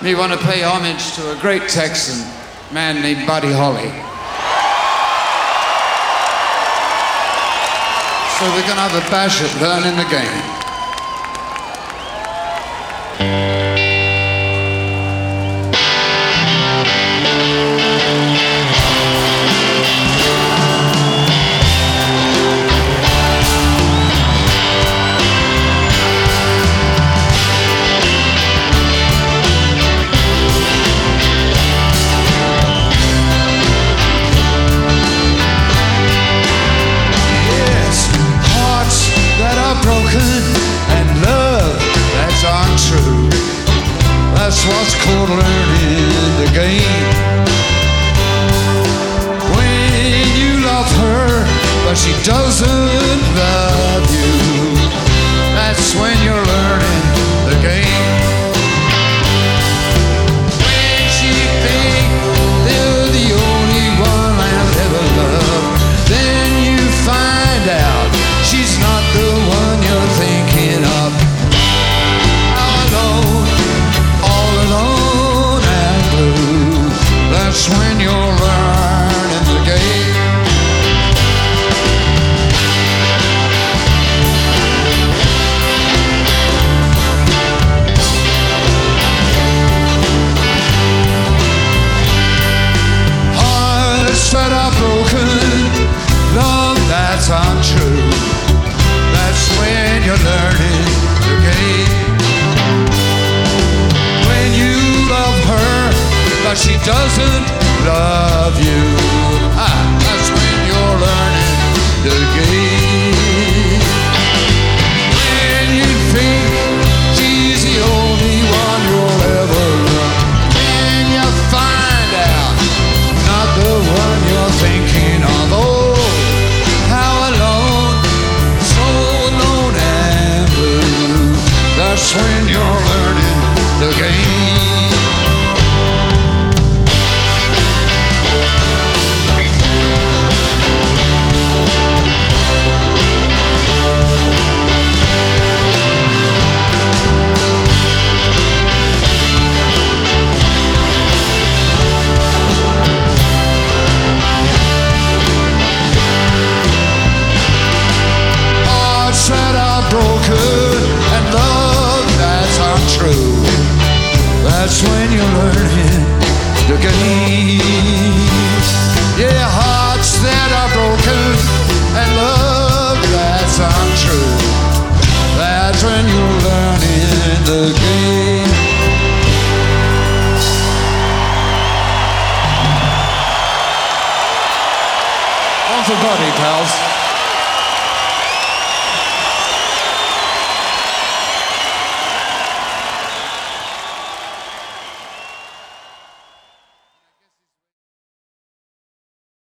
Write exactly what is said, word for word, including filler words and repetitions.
We want to pay homage to a great Texan man named Buddy Holly. So we're going to have a bash at learning the game. That's what's called learning the game. When you love her, but she doesn't love you, that's when you're learning the game. When she thinks they're the only one I'll ever love, then you find out she's not the one you're thinking of. That's when you're learning the game. Hearts that are broken, love that's untrue, that's when you're learning the game. When you love her, but she doesn't love you, ah, that's when you're learning the game. When you think she's the only one you'll ever love, then you find out not the one you're thinking of. Oh, how alone, so alone and blue, that's when you're learning the game. Broken and love that's untrue, that's when you're learning the game. Yeah, hearts that are broken and love that's untrue, that's when you're learning the game. On for Buddy, pals.